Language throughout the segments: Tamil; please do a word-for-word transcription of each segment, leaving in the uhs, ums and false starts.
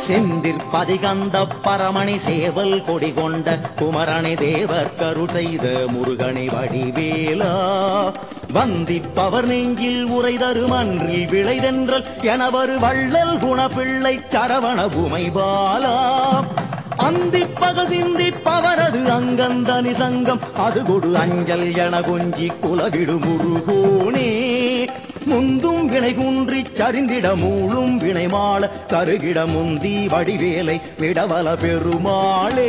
செந்திற்பதிகந்த பரமணி சேவல் கொடி கொண்ட குமரணி தேவர் கருள் செய்த முருகனை வடிவேலா வந்திப்பவர் நெஞ்சில் உரை தரும் அன்றில் விளைதென்றல் எனவரு வள்ளல் குணப்பிள்ளை சரவண உமைபாலா அந்திப்பகல் சிந்திப்பவரது அங்கந்தனி சங்கம் அது கொடு அஞ்சல் என கொஞ்சி குலவிடு முருகோனே முந்தும் வினை குன்றி சரிந்திட மூளும் வினை மாள கருகிட முந்தி வடிவேலை விடவல பெருமாளே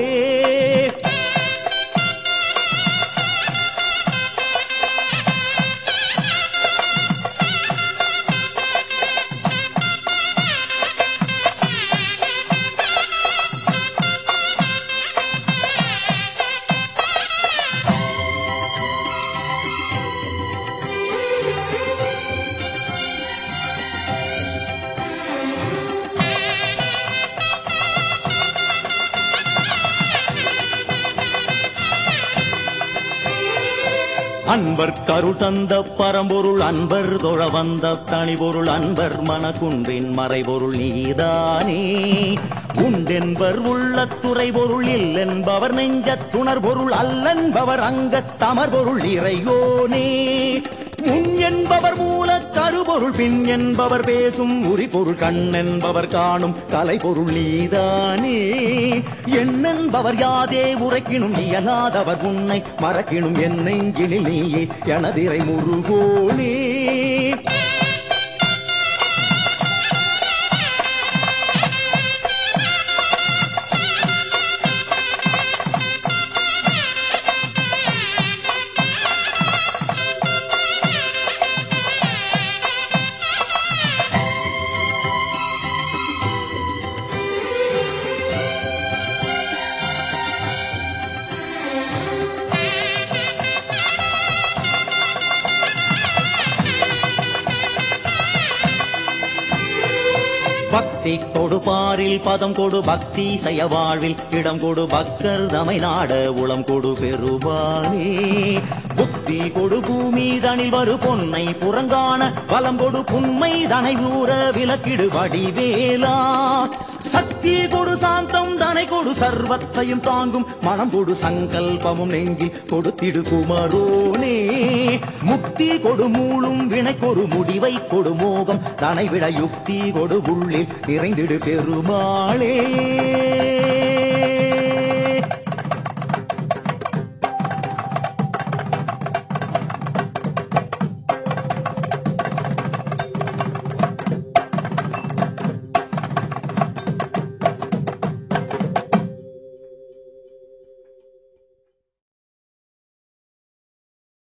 அன்பர் கருள் தந்த பரம்பொருள் அன்பர் தொழ வந்த தனிபொருள் அன்பர் மனக்குன்றின் மறைபொருள் நீதானே உண்டென்பர் உள்ள துறை பொருள் இல்லென்பவர் நெஞ்ச துணர் பொருள் அல்லன்பவர் அங்க தமர் பொருள் இறையோனே முன் என்பவர் மூல கருபொருள் பின் என்பவர் பேசும் உரி பொருள் கண் என்பவர் காணும் கலை பொருள் நீதானே என்னென்பவர் யாதே உரைக்கினும் இயலாதவர் உன்னை மறக்கினும் என் நெஞ்சினில் நீயே எனதிரை முருகோனே பக்தி கொடு பாரில் பதம் கொடு பக்தி செய்ய வாழ்வில் இடம் கொடு பக்தர் தமை நாட உளம் கொடு பெருமானே புத்தி கொடு பூமி தனில் வரு பொன்னை புறங்கான வலம் கொடு புன்மை தனை ஊற விலக்கிடு வடிவேலா சக்தி கொடு சாந்தம் தனை கொடு சர்வத்தையும் தாங்கும் மனம் கொடு சங்கல்பமும் நெஞ்சில் கொடுத்திடு குமரோனே முக்தி கொடு மூளும் வினை கொடு முடிவை கொடு மோகம் தனை விட யுக்தி கொடு உள்ளில் நிறைந்திடு பெருமாளே